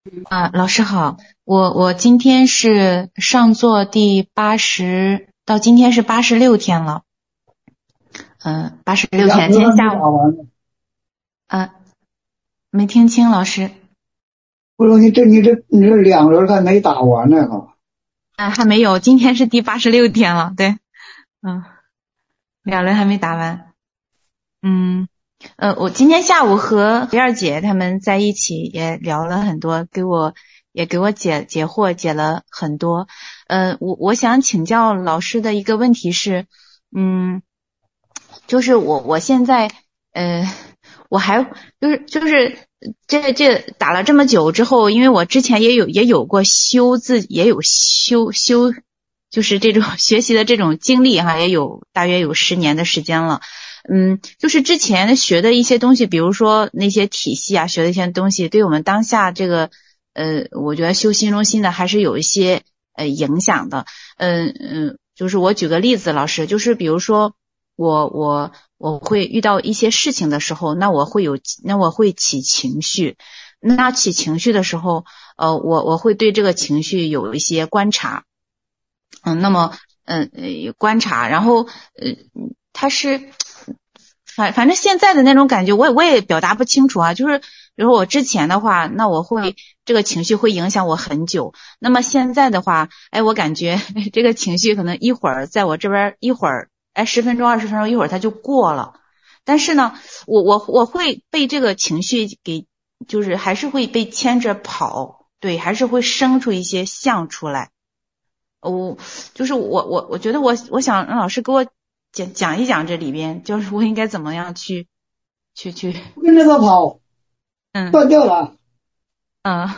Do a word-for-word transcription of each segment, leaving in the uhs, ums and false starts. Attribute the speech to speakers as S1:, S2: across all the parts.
S1: 啊，老师好，我我今天是上座第八十，到今天是八十六天了，嗯，八十六天，今天下午，啊，没听清老师。
S2: 不是你这你这你这两轮还没打完呢哈。
S1: 啊，还没有，今天是第八十六天了，对，嗯，两轮还没打完，嗯。呃，我今天下午和李二姐他们在一起也聊了很多，给我也给我解解惑，解了很多。呃，我我想请教老师的一个问题是，嗯，就是我我现在呃，我还就是就是这这打了这么久之后，因为我之前也有也有过修自也有修修，就是这种学习的这种经历哈，也有大约有十年的时间了。嗯，就是之前学的一些东西，比如说那些体系啊，学的一些东西，对我们当下这个，呃，我觉得修心中心的还是有一些呃影响的。嗯嗯，就是我举个例子，老师，就是比如说我我我会遇到一些事情的时候，那我会有那我会起情绪，那起情绪的时候，呃，我我会对这个情绪有一些观察，嗯，那么嗯呃观察，然后呃它是。反反正现在的那种感觉，我也我也表达不清楚啊。就是比如说我之前的话，那我会这个情绪会影响我很久。那么现在的话，哎，我感觉这个情绪可能一会儿在我这边，一会儿哎十分钟二十分钟，一会儿它就过了。但是呢，我我我会被这个情绪给，就是还是会被牵着跑，对，还是会生出一些象出来。我、哦、就是我我我觉得我我想让老师给我讲讲一讲这里边，就是我应该怎么样去去去
S2: 不跟着他跑，
S1: 嗯
S2: 断掉了，
S1: 嗯，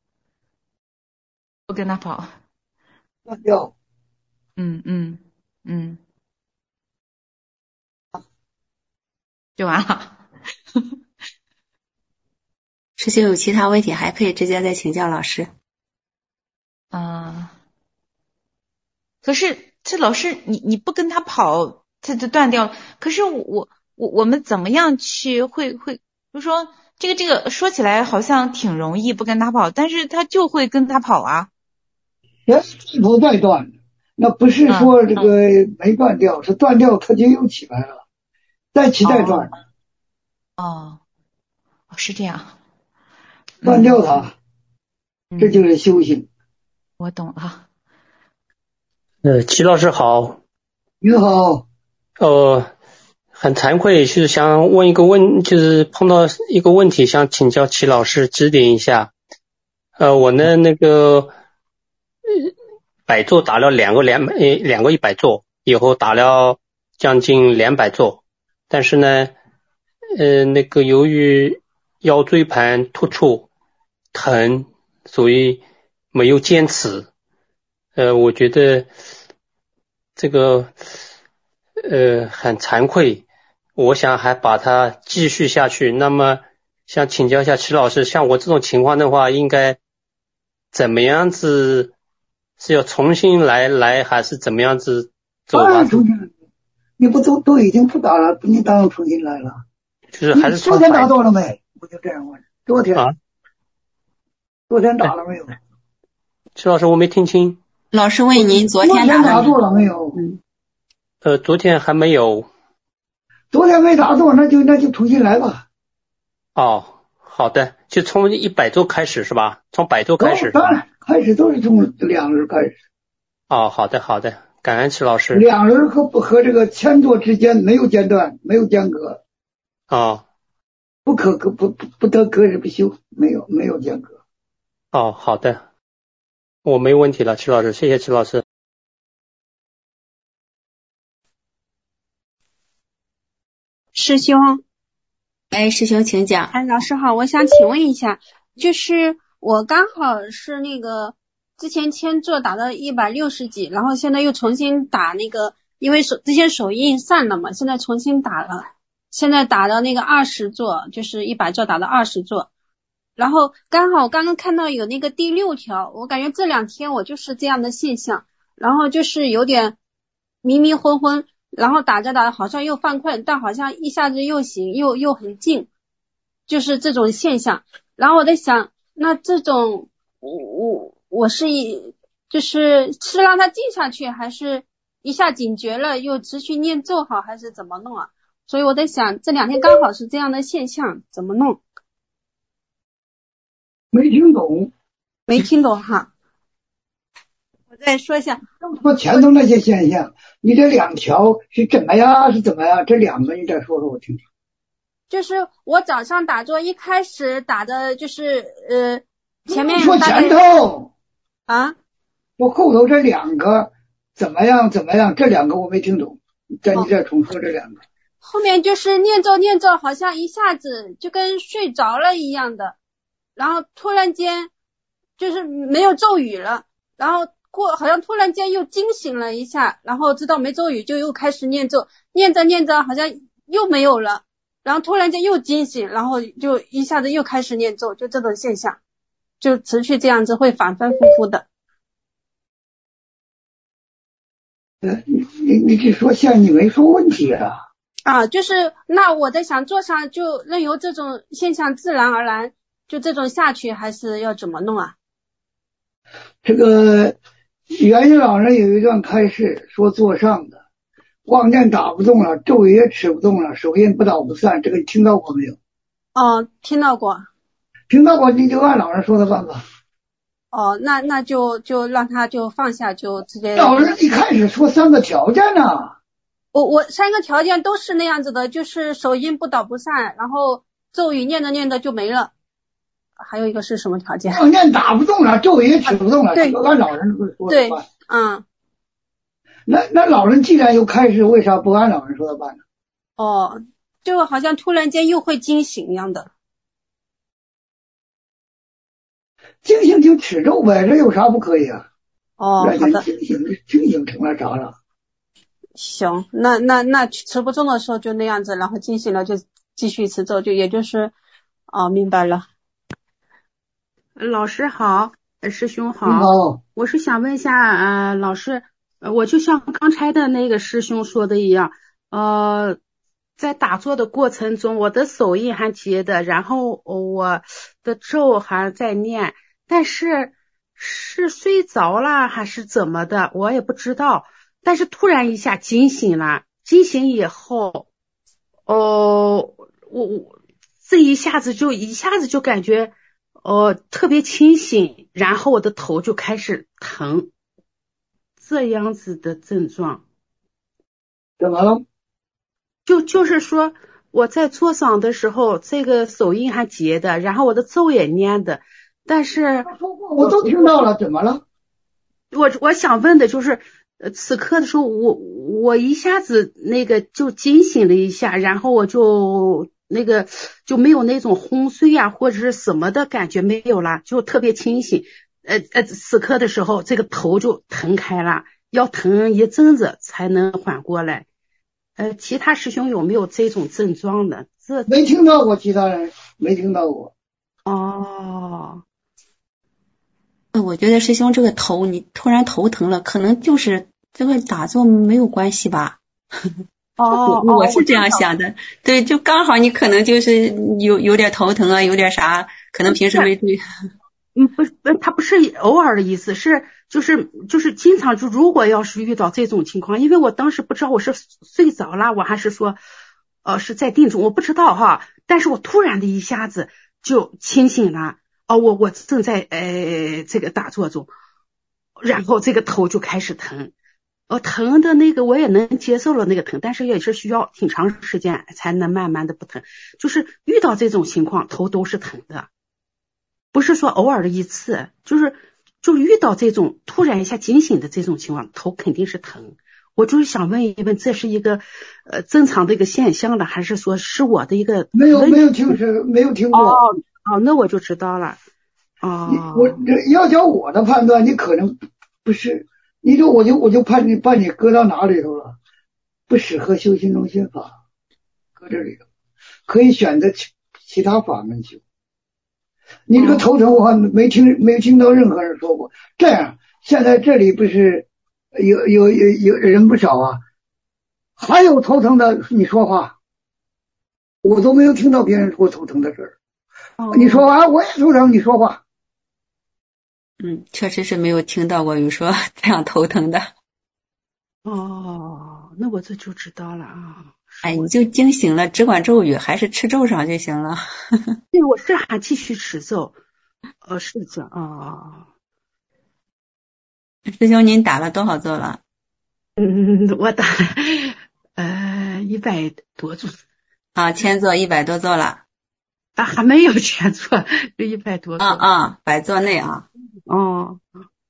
S1: 不跟他跑，
S2: 断掉，
S1: 嗯嗯嗯，就完了。
S3: 师兄有其他问题还可以直接再请教老师。
S1: 啊，可是这老师你你不跟他跑，他就断掉了。可是我我我们怎么样去会会，就说这个这个说起来好像挺容易不跟他跑，但是他就会跟他跑啊。
S2: 哎，这头再断，那不是说这个没断掉，是断掉它就又起来了，再起再断，
S1: 哦，哦，是这样，
S2: 断掉它，这就是修行。
S1: 我懂了。
S4: 呃，齐老师好。
S2: 你好。
S4: 呃，很惭愧，就是想问一个问，就是碰到一个问题，想请教齐老师指点一下。呃，我呢那个百座打了两个两呃两个一百座，以后打了将近两百座，但是呢，呃，那个由于腰椎盘突出疼，所以没有坚持。呃，我觉得这个呃很惭愧，我想还把它继续下去。那么想请教一下齐老师，像我这种情况的话，应该怎么样子？是要重新来来，还是怎么样子走吧？
S2: 重新，你不都都已经不打了，你当然重新来了。
S4: 就是还是
S2: 昨天打到了没？我就这样问。昨天
S4: 啊？
S2: 昨天打了没有？
S4: 齐老师，我没听清。
S3: 老师问您昨天
S2: 打打过了没有？
S3: 嗯。
S4: 呃，昨天还没有。
S2: 昨天没打过，那就那就重新来吧。
S4: 哦，好的，就从一百周开始是吧？从百周开始。
S2: 当然，开始都是从两轮开始。
S4: 哦，好的好的，感恩齐老师。
S2: 两轮和和这个千座之间没有间断，没有间隔。
S4: 哦。
S2: 不可不不不得隔日不休，没有没有间隔。
S4: 哦，好的，我没问题了，齐老师，谢谢齐老师。
S5: 师兄，
S3: 哎，师兄请讲。
S5: 哎，老师好，我想请问一下，就是我刚好是那个之前签座打到一百六十几，然后现在又重新打那个，因为手之前手印散了嘛，现在重新打了，现在打到那个二十座，就是一百座打到二十座，然后刚好我刚刚看到有那个第六条，我感觉这两天我就是这样的现象，然后就是有点迷迷昏昏。然后打着打着好像又犯困，但好像一下子又醒又又很静，就是这种现象。然后我在想， 那这种我我我是一就是是让他静下去，还是一下警觉了又持续念咒好，还是怎么弄啊？所以我在想这两天刚好是这样的现象，怎么弄？
S2: 没听懂。
S5: 没听懂哈。我再说一下。
S2: 说前头那些现象，你这两条是怎么样？是怎么样？这两个你再说说我听听。
S5: 就是我早上打坐一开始打的就是呃前面
S2: 说前头
S5: 啊，
S2: 我后头这两个怎么样怎么样？这两个我没听懂，再你再重说这两个。
S5: 后面就是念咒念咒，好像一下子就跟睡着了一样的，然后突然间就是没有咒语了，然后过好像突然间又惊醒了一下，然后知道没咒语就又开始念咒，念着念着好像又没有了，然后突然间又惊醒，然后就一下子又开始念咒，就这种现象就持续这样子会反反复复的。
S2: 呃，你你你只说像你没说问题啊。
S5: 啊，就是那我在想坐上就任由这种现象自然而然就这种下去，还是要怎么弄啊？
S2: 这个元音老人有一段开示说坐上的妄念打不动了，咒语也持不动了，手印不倒不散，这个你听到过没有？
S5: 哦，听到过。
S2: 听到过你就按老人说的办吧。
S5: 哦，那那就就让他就放下，就直接。
S2: 老人一开始说三个条件呢、啊。
S5: 我我三个条件都是那样子的，就是手印不倒不散，然后咒语念着念着就没了。还有一个是什么条件？
S2: 妄念打不动了，咒语也持不动了，
S5: 对，
S2: 按老人说的办。
S5: 对，嗯。
S2: 那那老人既然又开始，为啥不按老人说的办呢？
S5: 哦，就好像突然间又会惊醒一样的。
S2: 惊醒就持咒呗，这有啥不可以啊？
S5: 哦，好的。
S2: 惊醒惊醒成了啥了？
S5: 行，那那那持不中的时候就那样子，然后惊醒了就继续持咒，就也就是哦，明白了。
S6: 老师好，师兄好，
S2: 好，
S6: 我是想问一下呃老师，我就像刚才的那个师兄说的一样，呃在打坐的过程中，我的手印还结的，然后我的咒还在念，但是是睡着了还是怎么的我也不知道，但是突然一下惊醒了，惊醒以后哦我我这一下子就一下子就感觉呃特别清醒，然后我的头就开始疼，这样子的症状。
S2: 怎么了？
S6: 就就是说我在做嗓的时候，这个手印还结的，然后我的咒也念的，但是
S2: 我都听到了，怎么了？
S6: 我我想问的就是呃此刻的时候我我一下子那个就惊醒了一下，然后我就那个就没有那种昏睡啊或者是什么的感觉没有了，就特别清醒。呃呃此刻的时候这个头就疼开了，要疼一阵子才能缓过来。呃，其他师兄有没有这种症状的？这
S2: 没听到过，其他人没听到过。
S6: 哦，
S3: 我觉得师兄这个头，你突然头疼了，可能就是这个打坐没有关系吧？
S6: 哦，
S3: 我是这样想的。对，就刚好你可能就是有有点头疼啊，有点啥，可能平时没注意。
S6: 嗯，不是，他不是偶尔的意思，是就是就是经常就如果要是遇到这种情况，因为我当时不知道我是睡着了，我还是说呃是在定中，我不知道哈，但是我突然的一下子就清醒了，哦，我我正在呃这个打坐中，然后这个头就开始疼，呃疼的那个我也能接受了那个疼，但是也是需要挺长时间才能慢慢的不疼，就是遇到这种情况头都是疼的。不是说偶尔的一次，就是就遇到这种突然一下惊醒的这种情况，头肯定是疼。我就是想问一问，这是一个呃正常的一个现象了，还是说是我的一个
S2: 没有没有听是没有听过？
S6: 哦哦，那我就知道了。哦，
S2: 我要叫我的判断，你可能不是，你说我就我就判你把你搁到哪里头了，不适合修心中心法，搁这里头，可以选择其其他法门修。你这个头疼，我没听没听到任何人说过。这样，现在这里不是有有有有人不少啊，还有头疼的，你说话，我都没有听到别人说头疼的事儿。你说话，我也头疼，你说话。
S3: 嗯，确实是没有听到过有说这样头疼的。
S6: 哦，那我这就知道了啊。
S3: 哎，你就惊醒了，只管咒语，还是吃咒上就行了。
S6: 对，我是还继续持咒。呃，是这样啊。
S3: 师兄，您打了多少咒了？
S6: 嗯，我打了呃一百多咒。
S3: 啊，千座一百多座了。
S6: 啊，还没有千座，就一百多座。
S3: 啊啊，百座内啊。
S6: 哦。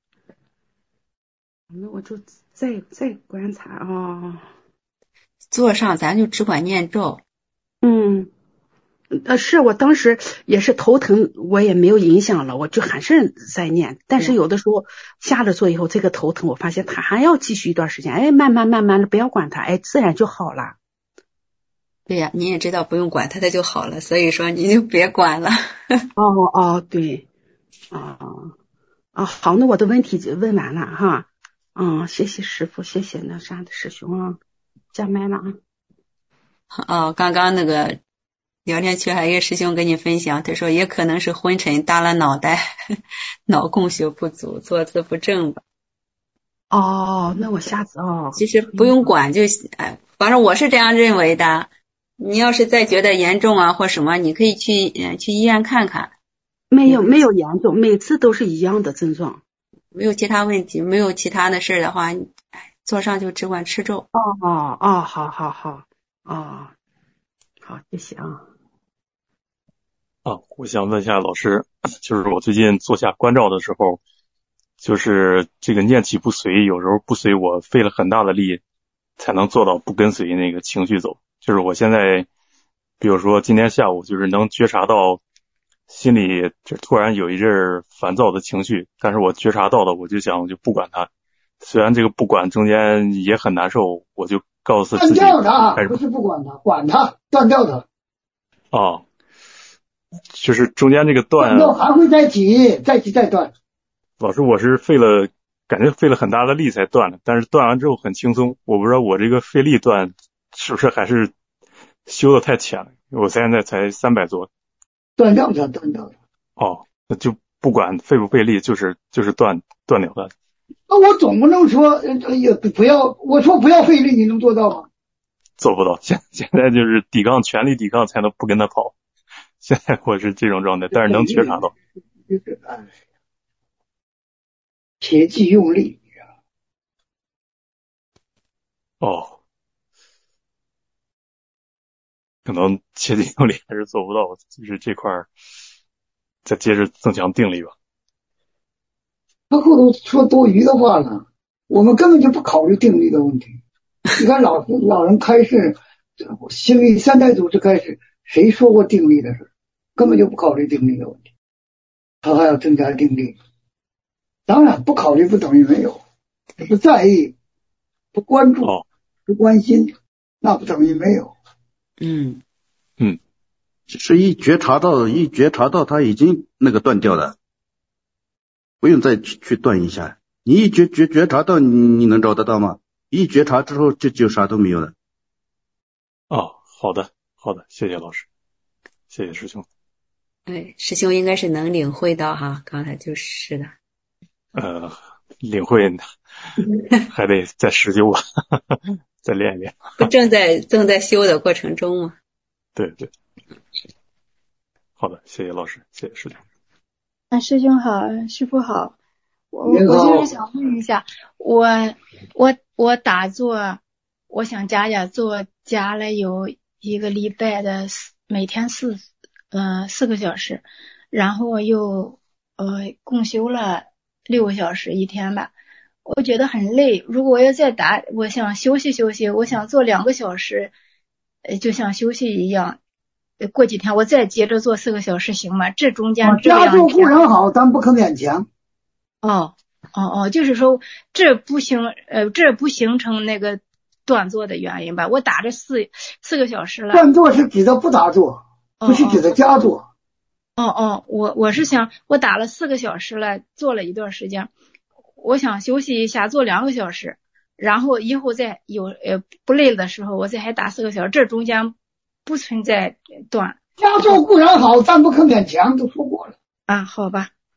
S6: 那我就再再观察啊、哦。
S3: 座上咱就只管念咒。
S6: 嗯，呃，是我当时也是头疼，我也没有影响了，我就还是在念。但是有的时候下了座以后，这个头疼，我发现它还要继续一段时间，哎，慢慢慢慢的不要管它，哎，自然就好了。
S3: 对呀，你也知道不用管它，它就好了，所以说你就别管了。
S6: 哦哦，对，哦哦，好，那我的问题就问完了哈。嗯，谢谢师傅，谢谢那啥的师兄啊，加麦了啊。
S3: 哦，刚刚那个聊天区还有一个师兄跟你分享，他说也可能是昏沉搭了脑袋，脑供血不足，坐姿不正吧。
S6: 哦，那我下次哦，
S3: 其实不用管就哎，反正我是这样认为的。你要是再觉得严重啊或什么，你可以去嗯去医院看看。
S6: 没有没有严重，每次都是一样的症状。
S3: 没有其他问题，没有其他的事的话，哎，坐上就只管吃粥。
S6: 哦哦哦，好好好，哦，好，谢谢啊。
S7: 啊，我想问一下老师，就是我最近坐下观照的时候，就是这个念起不随，有时候不随我费了很大的力才能做到不跟随那个情绪走。就是我现在比如说今天下午就是能觉察到心里就突然有一阵烦躁的情绪，但是我觉察到了，我就想我就不管它，虽然这个不管中间也很难受，我就告诉自己
S2: 断掉它，不是不管它，管它，断掉它。
S7: 哦，就是中间这个断，
S2: 断掉还会再起，再起再断。
S7: 老师，我是费了感觉费了很大的力才断的，但是断完之后很轻松，我不知道我这个费力断是不是还是修的太浅了，我现在才三百多。
S2: 断掉它，断掉它。
S7: 哦，那就不管费不费力，就是就是断断掉它。
S2: 那我总不能说呃也不要，我说不要费力，你能做到吗？
S7: 做不到，现现在就是抵抗，全力抵抗才能不跟他跑。现在我是这种状态，但是能觉察到。
S2: 就是哎，切忌用力。
S7: 哦，可能切忌用力还是做不到，就是这块儿再接着增强定力吧。
S2: 他后头说多余的话呢，我们根本就不考虑定力的问题。你看老老人开示，心理三代祖师开始，谁说过定力的事？根本就不考虑定力的问题，他还要增加定力。当然不考虑不等于没有，不在意、不关注、
S7: 哦、
S2: 不关心，那不等于没有。
S3: 嗯
S7: 嗯，
S8: 是一觉察到，一觉察到他已经那个断掉了，不用再去去断一下。你一觉觉觉察到，你你能找得到吗？一觉察之后，就就啥都没有了。
S7: 哦，好的，好的，谢谢老师，谢谢师兄。
S3: 哎，师兄应该是能领会到哈，刚才就是的。
S7: 呃，领会还得再施修吧，再练一练。
S3: 不正在正在修的过程中吗？
S7: 对对。好的，谢谢老师，谢谢师兄。
S9: 啊，师兄好，师父好。我我就是想问一下，我我我打坐，我想加加做加了有一个礼拜的每天四呃四个小时，然后又呃共修了六个小时一天吧，我觉得很累。如果我要再打，我想休息休息，我想做两个小时，呃就像休息一样。过几天我再接着做四个小时行吗？这中间这样
S2: 加重固然好，但不可勉强。
S9: 哦哦哦，就是说这不形呃这不形成那个断坐的原因吧？我打这四四个小时了。
S2: 断坐是指的不打坐，不是指的加坐。
S9: 哦哦，我我是想我打了四个小时了，做了一段时间，我想休息一下，做两个小时，然后以后再有呃不累的时候，我再还打四个小时，这中间不存在断。
S2: 加坐固然好，但不可勉强，都说过了。
S9: 啊，好吧。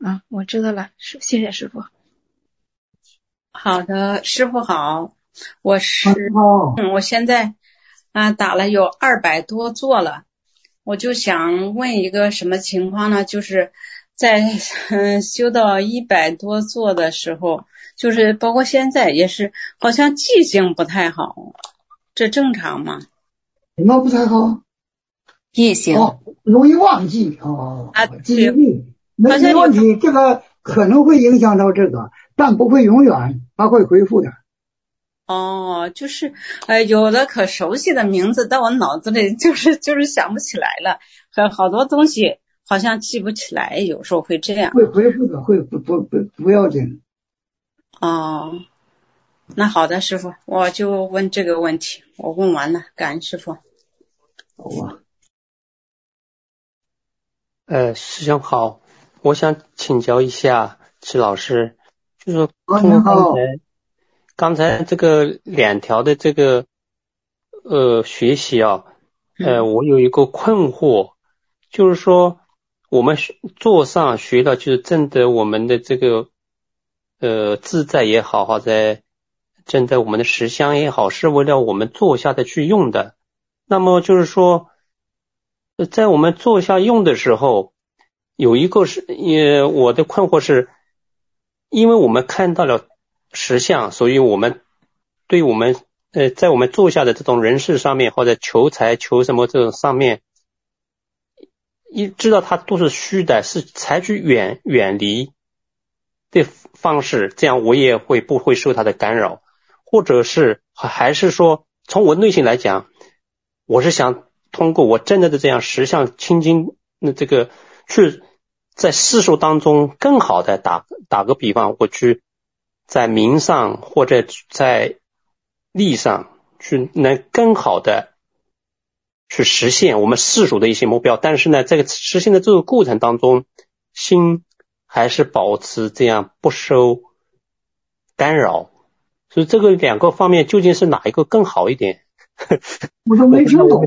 S9: 啊，我知道了，师谢谢师傅。
S3: 好的，师傅好，我是
S2: 哦，
S3: 嗯，我现在啊打了有二百多座了，我就想问一个什么情况呢？就是在嗯修到一百多座的时候，就是包括现在也是，好像记性不太好，这正常吗？
S2: 什么不太好？
S3: 记性
S2: 哦，容易忘记哦，
S3: 啊，
S2: 记忆力没
S3: 好像有
S2: 没问题，这个可能会影响到这个，但不会永远，它会恢复的。
S3: 哦，就是呃，有的可熟悉的名字到我脑子里就是就是想不起来了，和好多东西好像记不起来，有时候会这样。
S2: 会恢复的，会不不不不要紧。
S3: 哦，那好的，师傅，我就问这个问题，我问完了，感恩师傅。
S2: 好啊。
S4: 呃，师兄好，我想请教一下齐老师，就是通过刚才刚才这个两条的这个呃学习啊，呃，我有一个困惑，就是说我们座上学的就是证得我们的这个呃自在也好，或者证得我们的实相也好，是为了我们坐下的去用的。那么就是说，在我们坐下用的时候，有一个是也我的困惑是，因为我们看到了实相，所以我们对我们呃在我们坐下的这种人事上面，或者求财求什么这种上面，一知道它都是虚的，是采取远远离的方式，这样我也会不会受它的干扰，或者是还是说从我内心来讲，我是想通过我真的的这样实相清净的这个去在世俗当中更好的打打个比方，我去在名上或者在利上去能更好的去实现我们世俗的一些目标，但是呢，这个实现的这个过程当中，心还是保持这样不受干扰，所以这个两个方面究竟是哪一个更好一点？
S2: 我都没听懂。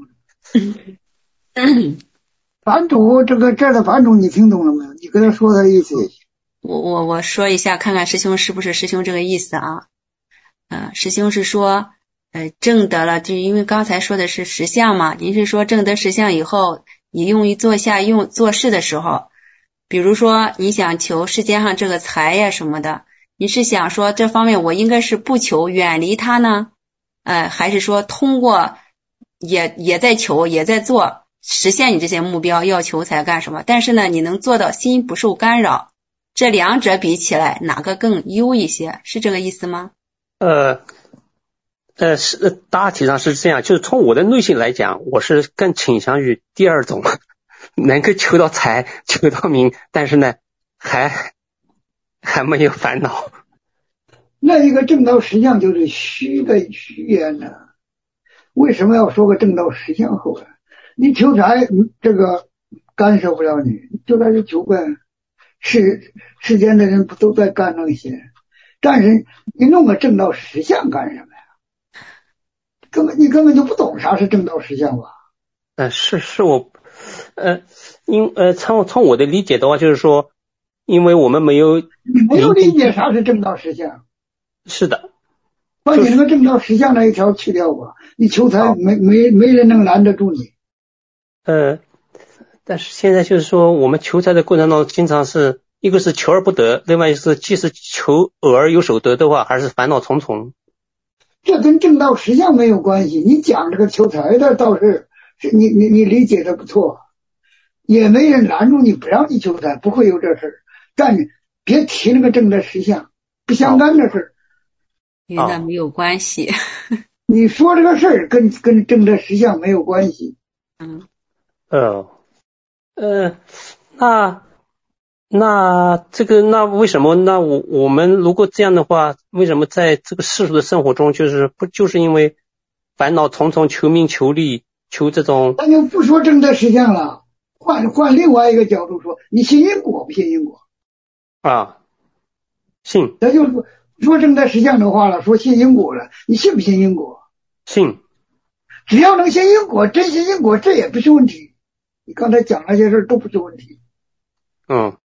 S2: 反主这个这儿的反主你听懂了没有？你跟他说他意思。
S3: 我我我说一下，看看师兄是不是师兄这个意思啊？呃，师兄是说，呃，证得了，就因为刚才说的是实相嘛，您是说证得实相以后，你用于坐下用做事的时候，比如说你想求世间上这个财呀什么的，你是想说这方面我应该是不求远离它呢，呃，还是说通过也也在求也在做实现你这些目标要求财干什么？但是呢，你能做到心不受干扰，这两者比起来哪个更优一些？是这个意思吗？
S4: 呃呃是大体上是这样，就是从我的内心来讲，我是更倾向于第二种，能够求到财求到名，但是呢还还没有烦恼。
S2: 那一个正道实相就是虚的虚言呢，为什么要说个正道实相后来？你求财这个干涉不了你，就在这求呗。世世间的人不都在干那些，但是你弄个正道实相干什么呀？根本你根本就不懂啥是正道实相吧？
S4: 呃，是是我呃因呃从从我的理解的话，就是说，因为我们没有
S2: 你没有理解啥是正道实相。
S4: 是的，
S2: 把你那个正道实相那一条去掉吧，你求财没没没人能拦得住你。
S4: 呃，但是现在就是说，我们求财的过程当中，经常是一个是求而不得，另外是即使求偶而有所得的话，还是烦恼重重。
S2: 这跟正道实相没有关系。你讲这个求财的倒是是你你你理解的不错，也没人拦住你不让你求财，不会有这事儿。但你别提那个正道实相，不相干的事儿。
S3: 与那没有关系。
S2: 你说这个事儿跟跟正道实相没有关系。
S3: 嗯。
S4: 呃呃，那那这个那为什么那我我们如果这样的话，为什么在这个世俗的生活中，就是不就是因为烦恼重重，求名求利求这种？
S2: 那就不说正道实相了，换换另外一个角度说，你信因果不信因果？
S4: 啊，信。
S2: 那就说正道实相的话了，说信因果了，你信不信因果？
S4: 信。
S2: 只要能信因果，真信因果，这也不是问题。你刚才讲那些事都不是问题。
S4: 嗯，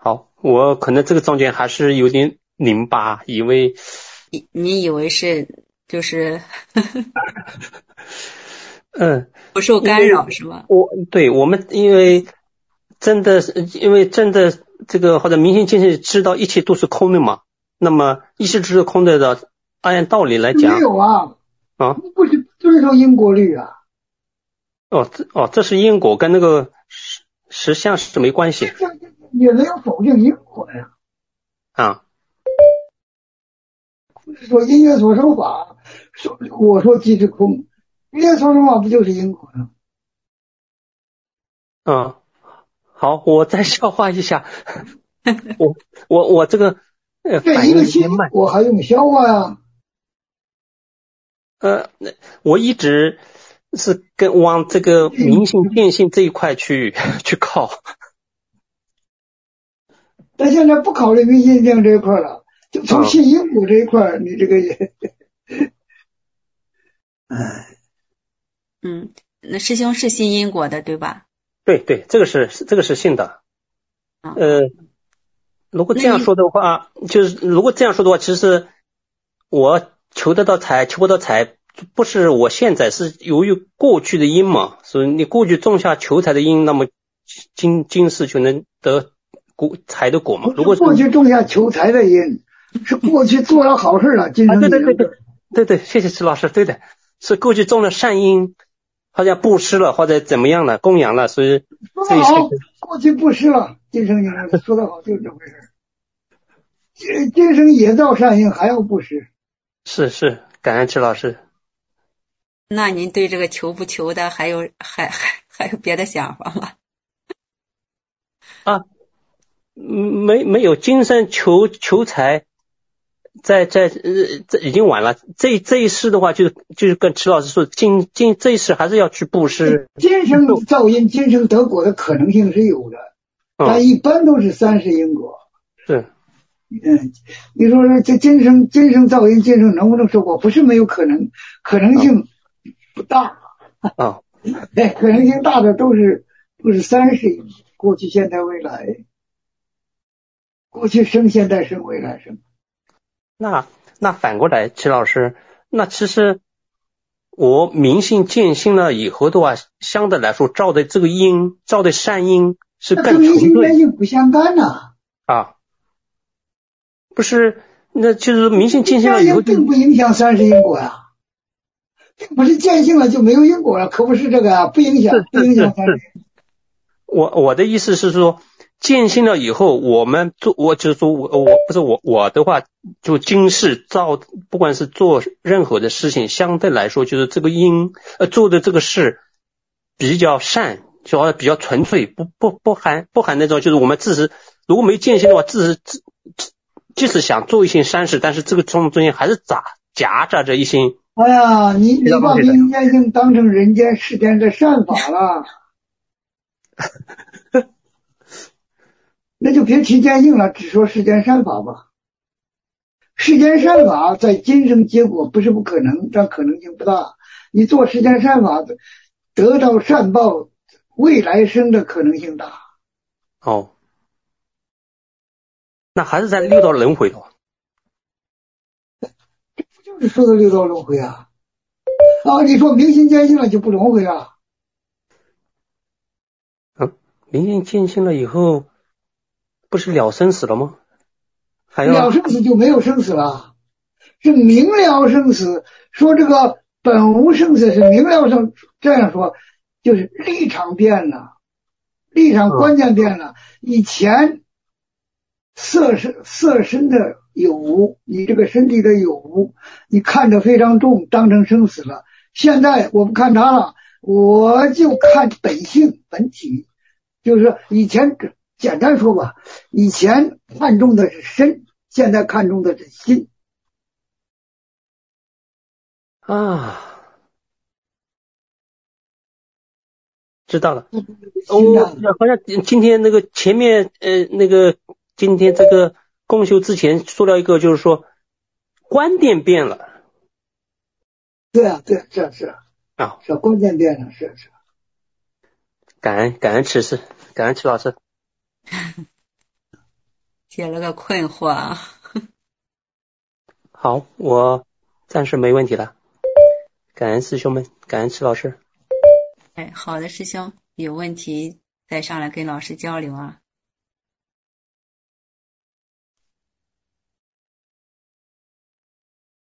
S4: 好，我可能这个中间还是有点拧巴，以为
S3: 你你以为是就是
S4: 嗯
S3: 不受干扰是吗？
S4: 我对我们因为真的是因为真的这个或者明心见性知道一切都是空的嘛，那么一切都是空的的，按道理来讲
S2: 没有啊
S4: 啊，
S2: 不是遵守因果律啊。
S4: 哦这哦这是因果跟那个实实相是没关系，
S2: 也没有否定因果呀。
S4: 啊，
S2: 不是说因缘所生法，说我说即是空，因缘所生法不就是因果吗？
S4: 嗯，好，我再消化一下。我我我这个呃
S2: 这
S4: 反应有
S2: 一个心
S4: 点慢。
S2: 我还用消化呀？
S4: 呃，我一直是跟往这个明性见性这一块去去靠。
S2: 但现在不考虑明心见性这一块了，就从信因果这一块，你这个也，
S3: 哎，嗯，那师兄是信因果的对吧？
S4: 对对，这个是这个是信的。呃，如果这样说的话，就是如果这样说的话，其实我求得到财，求不到财，不是我现在是由于过去的因嘛，所以你过去种下求财的因，那么今今世就能得果财的果嘛。如果
S2: 过去种下求财的因，是过去做了好事了，今生、
S4: 啊、对对对对对对，谢谢池老师，对的，是过去种了善因。好像布施了或者怎么样了，供养了，所以
S2: 说得好，过去布施了，今生今生说得好，就是这回事。今今生也造善因，还要布施。
S4: 是是，感恩池老师。
S3: 那您对这个求不求的还有还还还有别的想法吗？
S4: 啊，没没有，今生求求财。在在呃，这已经晚了。这这一世的话就，就就是跟池老师说，今今这一世还是要去布施。
S2: 今生造因，今生得果的可能性是有的，
S4: 嗯、
S2: 但一般都是三世因果。
S4: 是，
S2: 嗯，你说说这今生今生造因，今生能不能受果？不是没有可能，可能性不大。
S4: 啊，
S2: 哎，可能性大的都是都是三世因，过去、现在、未来。过去生，现在生，未来生。
S4: 那那反过来，齐老师，那其实我明性见性了以后的话，相对来说造的这个因，造的善因是更纯粹。
S2: 那跟明性见性不相干呐。
S4: 啊，不是，那就是明性见性了以后，
S2: 并不影响三世因果呀、啊，并不是见性了就没有因果了，可不是这个啊，不影响，不影响三世。
S4: 我我的意思是说。见性了以后，我们做，我就是说我我不是我我的话，就今世造，不管是做任何的事情，相对来说就是这个因呃做的这个事比较善，就比较纯粹，不不不含不含那种就是我们自是如果没见性的话，自是自即使想做一些善事，但是这个中中间还是杂夹杂着一些。
S2: 哎呀，你你把明心见性当成人间世间的善法了。那就别提见性了，只说世间善法吧。世间善法在今生结果不是不可能，但可能性不大。你做世间善法得到善报，未来生的可能性大。
S4: 哦，那还是在六道轮回的。
S2: 这不就是说的六道轮回啊？啊，你说明心见性了就不轮回了？
S4: 嗯，明心见性了以后。不是了生死了吗？还要
S2: 了生死就没有生死了，是明了生死。说这个本无生死是明了生，这样说就是立场变了，立场关键变了。嗯、以前色身色身的有无，你这个身体的有无，你看得非常重，当成生死了。现在我不看它了，我就看本性本体，就是说以前。简单说吧，以前看重的是身，现在看重的是心。
S4: 啊，知道了。哦，好像今天那个前面呃那个今天这个共修之前说了一个，就是说观点变了。
S2: 对啊，对，是啊是啊，
S4: 啊，
S2: 是观点变了，是是。
S4: 感恩感恩慈师，感恩齐老师。
S3: 解了个困惑啊。
S4: 好，我暂时没问题了。感恩师兄们，感恩池老师。
S3: 哎，好的，师兄，有问题再上来跟老师交流啊。